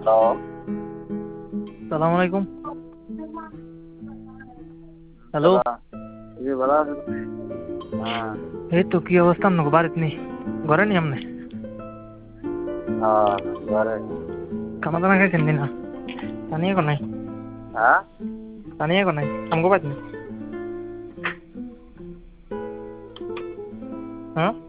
Hello. সালাম আলাইকুম। Hello. সালাম। জি ভালো আছেন? হ্যাঁ। এই তো কি অবস্থা আপনাকে বাড়িতে নেই, ঘরে নি আপনি? হ্যাঁ, ঘরে। খানা দানা খাইছেন দিনা? পানি এখন নাই, হ্যাঁ? পানি এখন নাই আমগো বাড়িতে নেই। হ্যাঁ